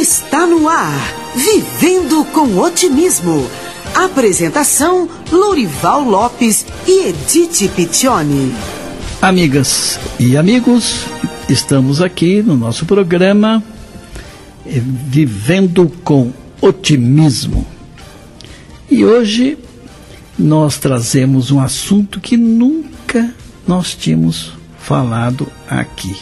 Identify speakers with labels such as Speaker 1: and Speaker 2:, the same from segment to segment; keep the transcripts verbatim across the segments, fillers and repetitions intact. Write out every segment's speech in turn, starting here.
Speaker 1: Está no ar, Vivendo com Otimismo. Apresentação, Lourival Lopes e Edith Piccioni.
Speaker 2: Amigas e amigos, estamos aqui no nosso programa Vivendo com Otimismo. E hoje nós trazemos um assunto que nunca nós tínhamos falado aqui,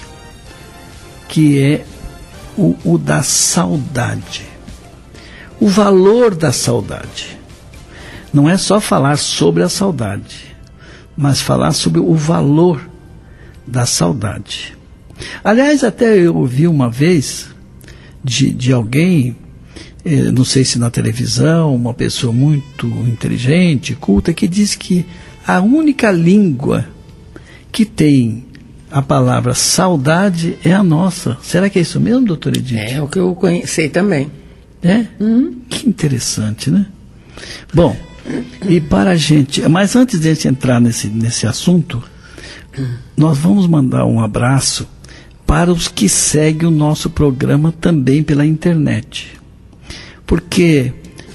Speaker 2: que é o, o da saudade. O valor da saudade. Não é só falar sobre a saudade, mas falar sobre o valor da saudade. Aliás, até eu ouvi uma vez de, de alguém, eh, não sei se na televisão, uma pessoa muito inteligente, culta, que diz que a única língua que tem a palavra saudade é a nossa. Será que é isso mesmo, doutor Edith?
Speaker 3: É o que eu conheci também.
Speaker 2: É?
Speaker 3: Hum.
Speaker 2: Que interessante, né? Bom, e para a gente, mas antes de a gente entrar nesse, nesse assunto, nós vamos mandar um abraço para os que seguem o nosso programa também pela internet. Porque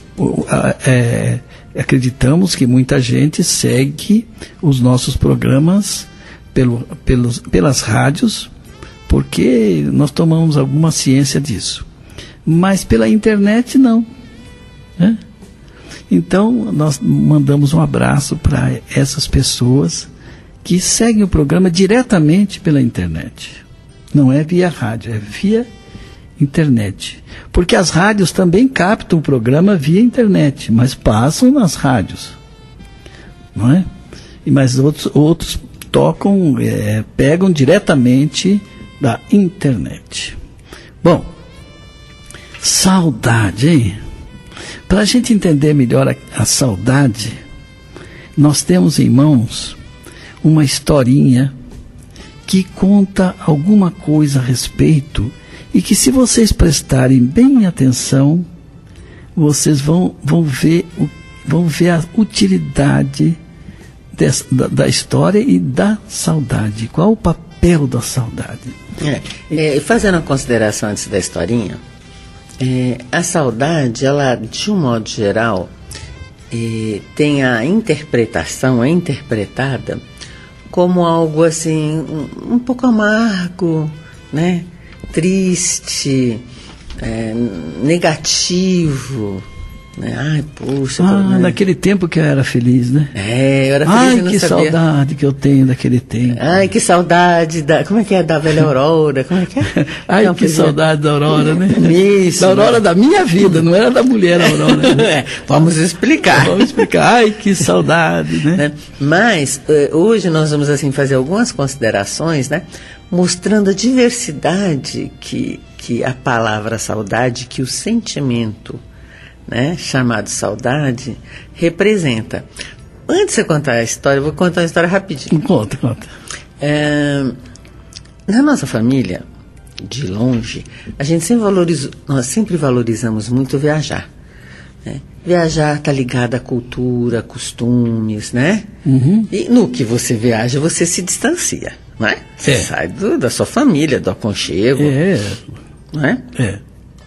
Speaker 2: é, acreditamos que muita gente segue os nossos programas pelo, pelos, pelas rádios, porque nós tomamos alguma ciência disso. Mas pela internet não, né? Então nós mandamos um abraço para essas pessoas que seguem o programa diretamente pela internet. Não é via rádio, é via internet. Porque as rádios também captam o programa via internet, mas passam nas rádios, não é? E mas outros, outros tocam, é, pegam diretamente da internet. Bom, saudade, hein? Para a gente entender melhor a, a saudade, nós temos em mãos uma historinha que conta alguma coisa a respeito e que, se vocês prestarem bem atenção, vocês vão, vão, ver, o, vão ver a utilidade dessa, da, da história e da saudade. Qual o papel da saudade?
Speaker 3: É, é, fazendo a consideração antes da historinha, É, a saudade, ela, de um modo geral, é, tem a interpretação, é interpretada como algo assim, um, um pouco amargo, né? Triste, é, negativo, né? Ai, puxa.
Speaker 2: Ah,
Speaker 3: né?
Speaker 2: naquele tempo que eu era feliz, né?
Speaker 3: É, eu era feliz.
Speaker 2: Ai,
Speaker 3: e não
Speaker 2: que
Speaker 3: sabia.
Speaker 2: saudade que eu tenho daquele tempo.
Speaker 3: Ai, que saudade da... Como é que é? Da velha Aurora? Como é que é?
Speaker 2: Ai,
Speaker 3: não,
Speaker 2: que saudade da Aurora, né?
Speaker 3: Isso.
Speaker 2: Da Aurora, né? Da minha vida, não era da mulher Aurora. Né?
Speaker 3: É, vamos explicar.
Speaker 2: Vamos explicar. Ai, que saudade, né?
Speaker 3: né? Mas, uh, hoje nós vamos, assim, fazer algumas considerações, né? Mostrando a diversidade que, que a palavra saudade, que o sentimento, né, chamado saudade, representa. Antes de você contar a história, eu vou contar uma história rapidinho.
Speaker 2: Conta, conta.
Speaker 3: É, na nossa família, de longe, a gente sempre valorizou, nós sempre valorizamos muito viajar. Né? Viajar está ligado à cultura, costumes, né?
Speaker 2: Uhum.
Speaker 3: E no que você viaja, você se distancia, não é? Você
Speaker 2: é.
Speaker 3: sai do, da sua família, do aconchego.
Speaker 2: É.
Speaker 3: Não é?
Speaker 2: É.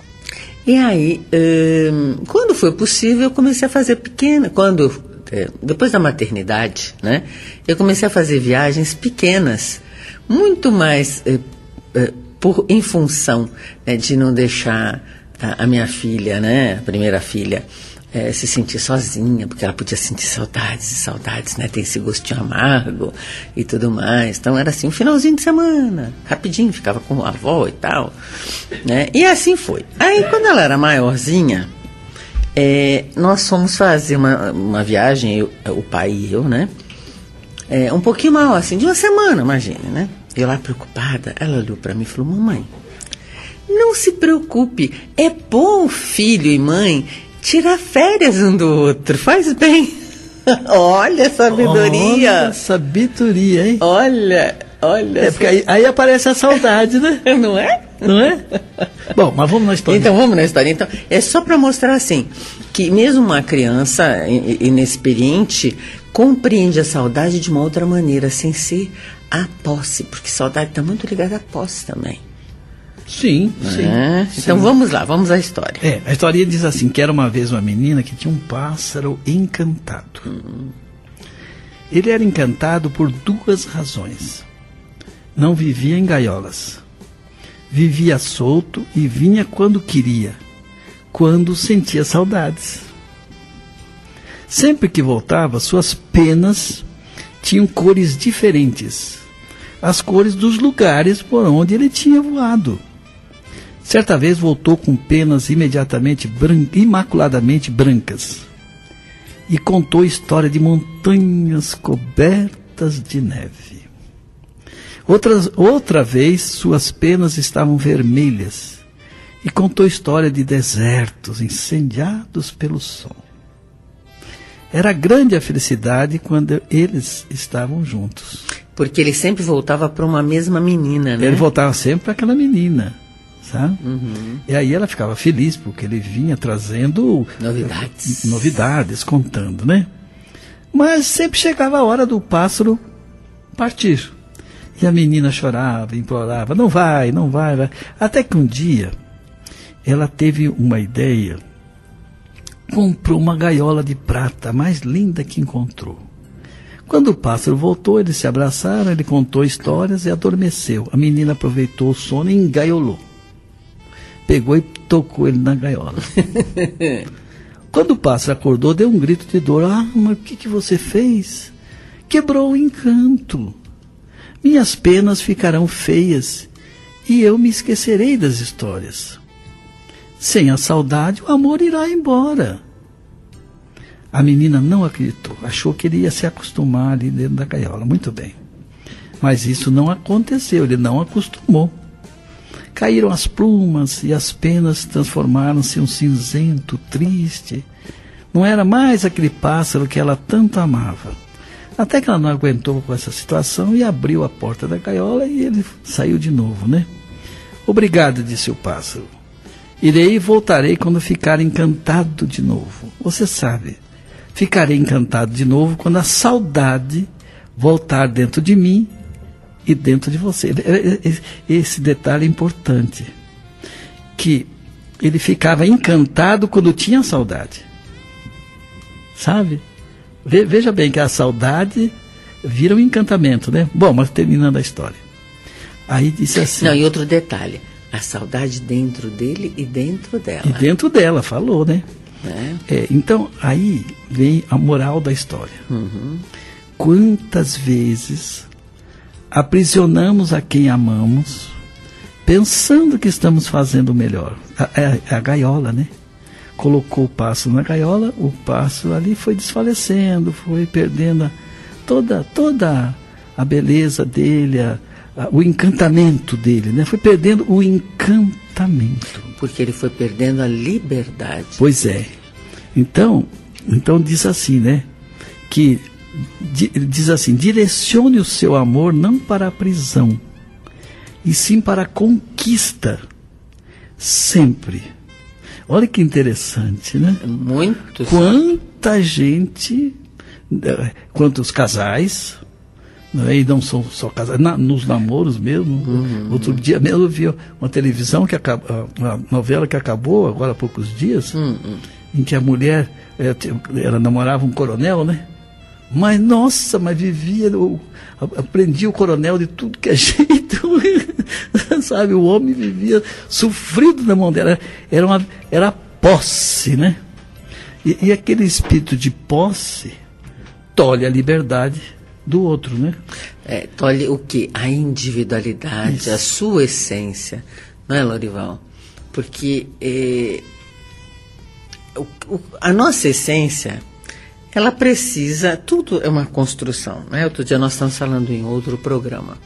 Speaker 3: E aí, hum, quando foi possível, eu comecei a fazer pequena, quando, é, depois da maternidade, né, eu comecei a fazer viagens pequenas, muito mais é, é, por, em função, né, de não deixar a, a minha filha, né, a primeira filha, é, se sentir sozinha, porque ela podia sentir saudades e saudades, né, tem esse gostinho amargo e tudo mais. Então era assim, um finalzinho de semana, rapidinho, ficava com a avó e tal, né, e assim foi. Aí quando ela era maiorzinha, é, nós fomos fazer uma, uma viagem, eu, o pai e eu, né, é, um pouquinho maior, assim, de uma semana, imagine, né, eu lá preocupada, ela olhou para mim e falou: mamãe, não se preocupe, é bom filho e mãe tirar férias um do outro, faz bem. Olha a sabedoria.
Speaker 2: Olha a sabedoria, hein?
Speaker 3: Olha, olha.
Speaker 2: É porque aí, aí aparece a saudade, né?
Speaker 3: Não é?
Speaker 2: Não é? Bom, mas vamos na história.
Speaker 3: Então, vamos na história. Então, é só para mostrar assim, que mesmo uma criança inexperiente compreende a saudade de uma outra maneira, sem ser a posse, porque saudade está muito ligada à posse também.
Speaker 2: Sim, sim,
Speaker 3: é?
Speaker 2: sim.
Speaker 3: Então vamos lá, vamos à história.
Speaker 2: É, a história diz assim, que era uma vez uma menina que tinha um pássaro encantado.
Speaker 3: Uhum.
Speaker 2: Ele era encantado por duas razões. Não vivia em gaiolas. Vivia solto e vinha quando queria, quando sentia saudades. Sempre que voltava, suas penas tinham cores diferentes, as cores dos lugares por onde ele tinha voado. Certa vez voltou com penas imediatamente bran- imaculadamente brancas e contou história de montanhas cobertas de neve. Outras, outra vez, suas penas estavam vermelhas e contou história de desertos incendiados pelo sol. Era grande a felicidade quando eles estavam juntos.
Speaker 3: Porque ele sempre voltava para uma mesma menina, né?
Speaker 2: Ele voltava sempre para aquela menina, sabe?
Speaker 3: Uhum.
Speaker 2: E aí ela ficava feliz, porque ele vinha trazendo
Speaker 3: Novidades.
Speaker 2: eh, novidades, contando, né? Mas sempre chegava a hora do pássaro partir. E a menina chorava, implorava, não vai, não vai, vai. Até que um dia ela teve uma ideia, comprou uma gaiola de prata, a mais linda que encontrou. Quando o pássaro voltou, eles se abraçaram, ele contou histórias e adormeceu. A menina aproveitou o sono e engaiolou. Pegou e tocou ele na gaiola. Quando o pássaro acordou, deu um grito de dor. Ah, mas o que, que você fez? Quebrou o encanto. Minhas penas ficarão feias e eu me esquecerei das histórias. Sem a saudade, o amor irá embora. A menina não acreditou, achou que ele ia se acostumar ali dentro da gaiola. Muito bem. Mas isso não aconteceu, ele não acostumou. Caíram as plumas e as penas transformaram-se em um cinzento triste. Não era mais aquele pássaro que ela tanto amava. Até que ela não aguentou com essa situação e abriu a porta da gaiola e ele saiu de novo, né? Obrigado, disse o pássaro. Irei e voltarei quando ficar encantado de novo. Você sabe, ficarei encantado de novo quando a saudade voltar dentro de mim e dentro de você. Esse detalhe é importante, que ele ficava encantado quando tinha saudade. Sabe? Veja bem que a saudade vira um encantamento, né? Bom, mas terminando a história. Aí disse assim...
Speaker 3: Não, e outro detalhe, a saudade dentro dele e dentro dela.
Speaker 2: E dentro dela, falou, né?
Speaker 3: É.
Speaker 2: É, então, aí vem a moral da história.
Speaker 3: Uhum.
Speaker 2: Quantas vezes aprisionamos a quem amamos, pensando que estamos fazendo o melhor? É a, a, a gaiola, né? Colocou o pássaro na gaiola, o pássaro ali foi desfalecendo, foi perdendo a, toda, toda a beleza dele, a, a, o encantamento dele, né? Foi perdendo o encantamento.
Speaker 3: Porque ele foi perdendo a liberdade.
Speaker 2: Pois é. Então, então diz assim, né? Que di, diz assim, direcione o seu amor não para a prisão, e sim para a conquista, sempre. Olha que interessante, né?
Speaker 3: Muito.
Speaker 2: Quanta gente, quantos casais, né, e não são só casais, na, nos namoros mesmo. Uhum. Outro dia mesmo eu vi uma televisão, que acabou, uma novela que acabou agora há poucos dias, uhum. em que a mulher, ela namorava um coronel, né? Mas, nossa, mas vivia, eu, aprendia o coronel de tudo que é jeito, sabe? O homem vivia sofrido na mão dela, era uma, era posse, né? E, e aquele espírito de posse tolhe a liberdade do outro, né?
Speaker 3: É, tolhe o quê? A individualidade, Isso. a sua essência, não é, Lorival? Porque é, o, o, a nossa essência... ela precisa, tudo é uma construção, né? Outro dia nós estamos falando em outro programa.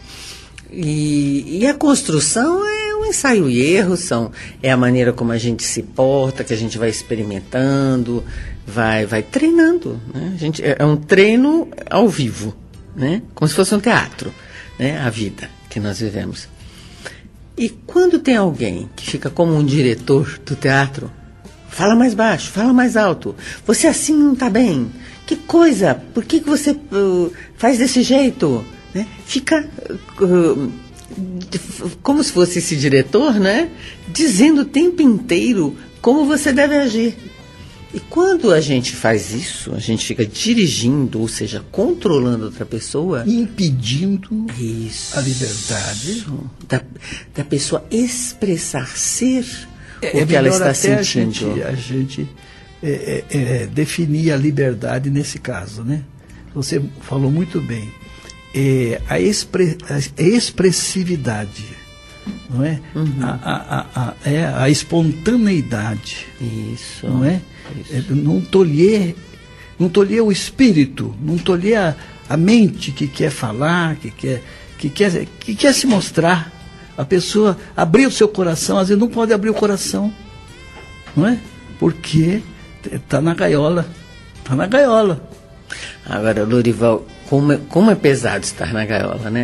Speaker 3: E, e a construção é um ensaio e erro, são, é a maneira como a gente se porta, que a gente vai experimentando, vai, vai treinando, né? A gente, é um treino ao vivo, né? Como se fosse um teatro, né? A vida que nós vivemos. E quando tem alguém que fica como um diretor do teatro, fala mais baixo, fala mais alto. Você assim não está bem. Que coisa? Por que, que você uh, faz desse jeito? Né? Fica uh, como se fosse esse diretor, né? Dizendo o tempo inteiro como você deve agir. E quando a gente faz isso, a gente fica dirigindo, ou seja, controlando outra pessoa,
Speaker 2: impedindo
Speaker 3: isso,
Speaker 2: a liberdade
Speaker 3: da, da pessoa expressar, ser
Speaker 2: é,
Speaker 3: o que
Speaker 2: é
Speaker 3: ela está
Speaker 2: até
Speaker 3: sentindo.
Speaker 2: A gente, a gente é, é, é, definir a liberdade nesse caso, né? Você falou muito bem. É, a, expre, a expressividade, não é? Uhum. A, a, a, a, é a espontaneidade.
Speaker 3: Isso.
Speaker 2: Não é?
Speaker 3: Isso.
Speaker 2: Não tolher, não tolher o espírito, não tolher a, a mente que quer falar, que quer, que, quer, que quer se mostrar. A pessoa abrir o seu coração, às vezes não pode abrir o coração, não é? Porque está na gaiola, está na gaiola.
Speaker 3: Agora, Lourival, como é, como é pesado estar na gaiola, né?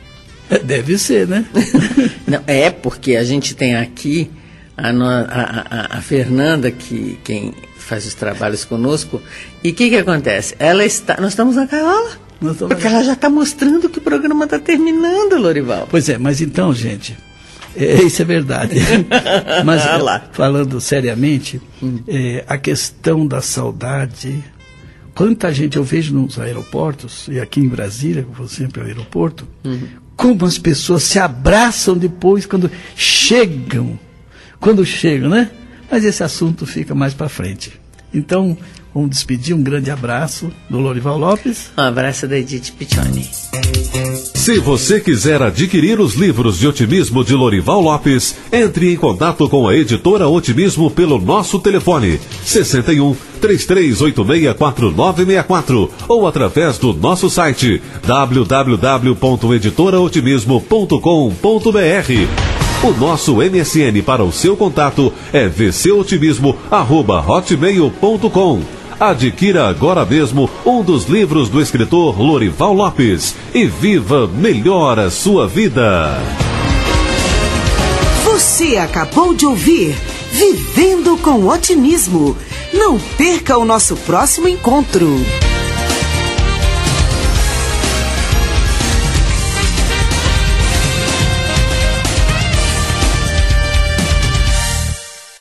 Speaker 2: Deve ser, né?
Speaker 3: Não, é porque a gente tem aqui a, no, a, a, a Fernanda, que quem faz os trabalhos conosco, e o que, que acontece? Ela está, nós estamos na gaiola, porque ela já está mostrando que o programa está terminando, Lourival.
Speaker 2: Pois é, mas então, gente, é, isso é verdade. Mas
Speaker 3: ah,
Speaker 2: falando seriamente, hum. é, a questão da saudade, quanta gente eu vejo nos aeroportos, e aqui em Brasília, que eu vou sempre ao aeroporto, uhum. como as pessoas se abraçam depois quando chegam, quando chegam, né? Mas esse assunto fica mais para frente. Então, vamos despedir, um grande abraço do Lourival Lopes.
Speaker 3: Um abraço da Edith Piccioni.
Speaker 4: Se você quiser adquirir os livros de otimismo de Lourival Lopes, entre em contato com a editora Otimismo pelo nosso telefone sessenta e um, três três oito seis, quatro nove seis quatro ou através do nosso site w w w ponto editora otimismo ponto com ponto b r. O nosso M S N para o seu contato é v c otimismo arroba hotmail ponto com. Adquira agora mesmo um dos livros do escritor Lourival Lopes e viva melhor a sua vida.
Speaker 1: Você acabou de ouvir Vivendo com Otimismo. Não perca o nosso próximo encontro.